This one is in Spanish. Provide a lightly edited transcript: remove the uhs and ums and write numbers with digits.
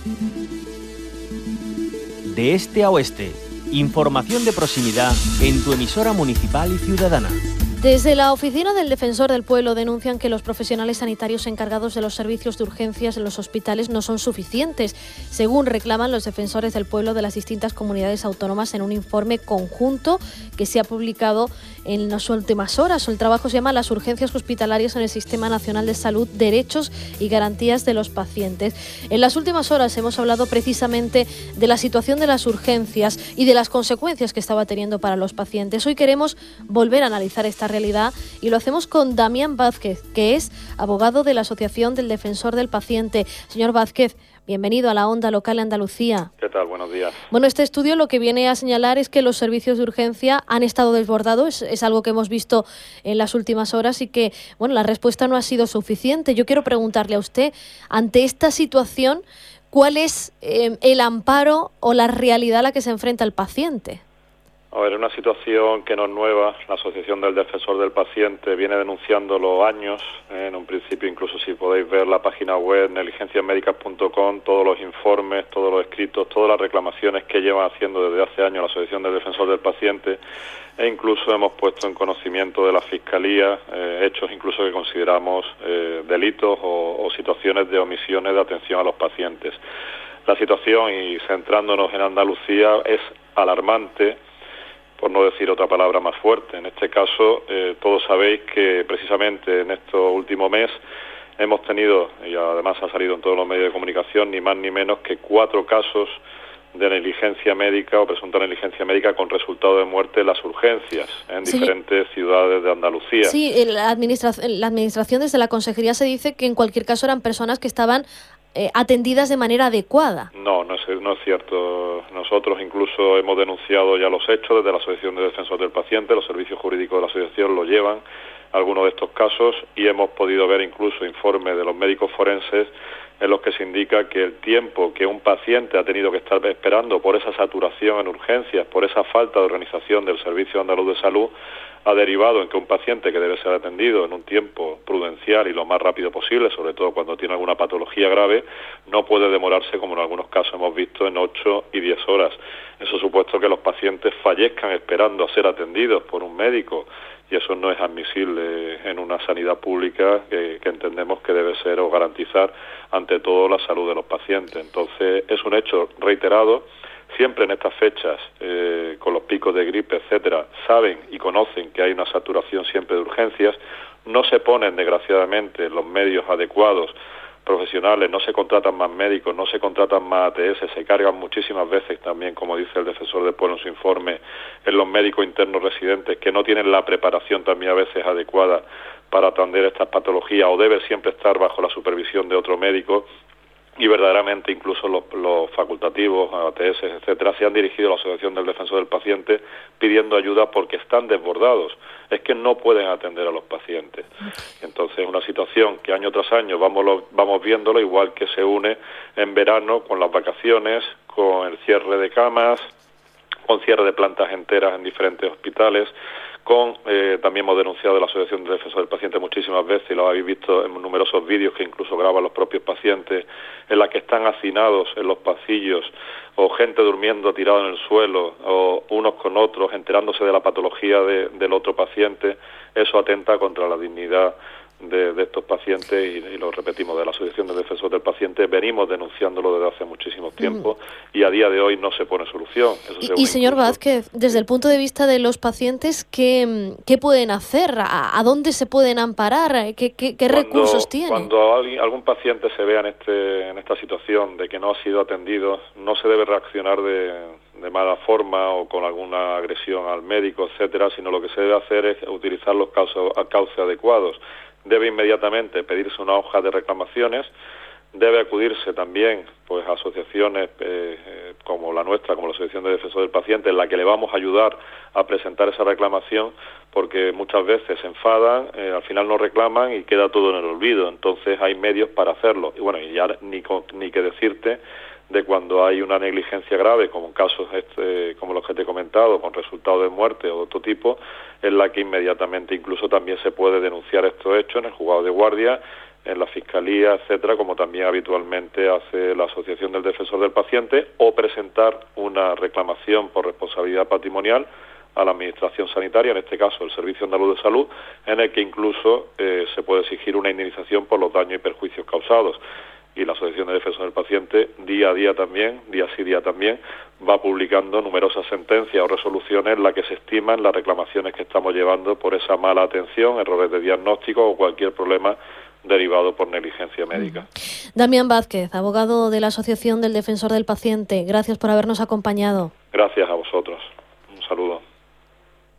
De este a oeste, información de proximidad en tu emisora municipal y ciudadana. Desde la Oficina del Defensor del Pueblo denuncian que los profesionales sanitarios encargados de los servicios de urgencias en los hospitales no son suficientes, según reclaman los defensores del pueblo de las distintas comunidades autónomas en un informe conjunto que se ha publicado en las últimas horas. El trabajo se llama Las urgencias hospitalarias en el Sistema Nacional de Salud, derechos y garantías de los pacientes. En las últimas horas hemos hablado precisamente de la situación de las urgencias y de las consecuencias que estaba teniendo para los pacientes. Hoy queremos volver a analizar esta realidad y lo hacemos con Damián Vázquez, que es abogado de la Asociación del Defensor del Paciente. Señor Vázquez, bienvenido a la Onda Local de Andalucía. ¿Qué tal? Buenos días. Bueno, este estudio lo que viene a señalar es que los servicios de urgencia han estado desbordados, es algo que hemos visto en las últimas horas y que, bueno, la respuesta no ha sido suficiente. Yo quiero preguntarle a usted, ante esta situación, ¿cuál es el amparo o la realidad a la que se enfrenta el paciente? A ver, una situación que no es nueva. La Asociación del Defensor del Paciente viene denunciándolo años. En un principio, incluso si podéis ver la página web negligenciasmedicas.com, todos los informes, todos los escritos, todas las reclamaciones que llevan haciendo desde hace años la Asociación del Defensor del Paciente, e incluso hemos puesto en conocimiento de la Fiscalía hechos incluso que consideramos delitos o situaciones de omisiones de atención a los pacientes. La situación, y centrándonos en Andalucía, es alarmante, por no decir otra palabra más fuerte. En este caso, todos sabéis que precisamente en este último mes hemos tenido, y además ha salido en todos los medios de comunicación, ni más ni menos que 4 casos de negligencia médica o presunta negligencia médica con resultado de muerte en las urgencias en diferentes ciudades de Andalucía. Sí, la administración desde la consejería se dice que en cualquier caso eran personas que estaban atendidas de manera adecuada. No es cierto. Nosotros incluso hemos denunciado ya los hechos desde la Asociación de Defensores del Paciente. Los servicios jurídicos de la asociación lo llevan, algunos de estos casos, y hemos podido ver incluso informes de los médicos forenses en los que se indica que el tiempo que un paciente ha tenido que estar esperando por esa saturación en urgencias, por esa falta de organización del Servicio Andaluz de Salud, ha derivado en que un paciente que debe ser atendido en un tiempo prudencial y lo más rápido posible, sobre todo cuando tiene alguna patología grave, no puede demorarse, como en algunos casos hemos visto, en 8 y 10 horas. Eso ha supuesto que los pacientes fallezcan esperando a ser atendidos por un médico, y eso no es admisible en una sanidad pública que entendemos que debe ser o garantizar ante todo la salud de los pacientes. Entonces es un hecho reiterado. Siempre en estas fechas, con los picos de gripe, etcétera, saben y conocen que hay una saturación siempre de urgencias. No se ponen, desgraciadamente, los medios adecuados profesionales, no se contratan más médicos, no se contratan más ATS, se cargan muchísimas veces también, como dice el Defensor del Pueblo en su informe, en los médicos internos residentes que no tienen la preparación también a veces adecuada para atender estas patologías o deben siempre estar bajo la supervisión de otro médico. Y verdaderamente incluso los facultativos, ATS, etcétera, se han dirigido a la Asociación del Defensor del Paciente pidiendo ayuda porque están desbordados. Es que no pueden atender a los pacientes. Entonces es una situación que año tras año vamos viéndolo, igual que se une en verano con las vacaciones, con el cierre de camas, con cierre de plantas enteras en diferentes hospitales, también hemos denunciado la Asociación de Defensor del Paciente muchísimas veces, y lo habéis visto en numerosos vídeos que incluso graban los propios pacientes, en la que están hacinados en los pasillos, o gente durmiendo tirada en el suelo, o unos con otros, enterándose de la patología del otro paciente. Eso atenta contra la dignidad de estos pacientes y lo repetimos, de la Asociación de Defensores del Paciente venimos denunciándolo desde hace muchísimo tiempo y a día de hoy no se pone solución. Y señor Vázquez, desde el punto de vista de los pacientes, ¿qué pueden hacer? ¿A dónde se pueden amparar? ¿Qué recursos tienen? Cuando algún paciente se vea en esta situación de que no ha sido atendido, no se debe reaccionar de mala forma o con alguna agresión al médico, etcétera, sino lo que se debe hacer es utilizar los cauces adecuados. Debe inmediatamente pedirse una hoja de reclamaciones, debe acudirse también pues a asociaciones como la nuestra, como la Asociación de Defensor del Paciente, en la que le vamos a ayudar a presentar esa reclamación, porque muchas veces se enfadan, al final no reclaman y queda todo en el olvido. Entonces hay medios para hacerlo. Y bueno, y ya ni que decirte de cuando hay una negligencia grave, como en casos como los que te he comentado, con resultado de muerte o de otro tipo, en la que inmediatamente incluso también se puede denunciar estos hechos en el juzgado de guardia, en la Fiscalía, etcétera, como también habitualmente hace la Asociación del Defensor del Paciente, o presentar una reclamación por responsabilidad patrimonial a la Administración Sanitaria, en este caso el Servicio Andaluz de Salud, en el que incluso se puede exigir una indemnización por los daños y perjuicios causados. Y la Asociación de Defensor del Paciente, día sí día también, va publicando numerosas sentencias o resoluciones en las que se estiman las reclamaciones que estamos llevando por esa mala atención, errores de diagnóstico o cualquier problema derivado por negligencia médica. Damián Vázquez, abogado de la Asociación del Defensor del Paciente, gracias por habernos acompañado. Gracias a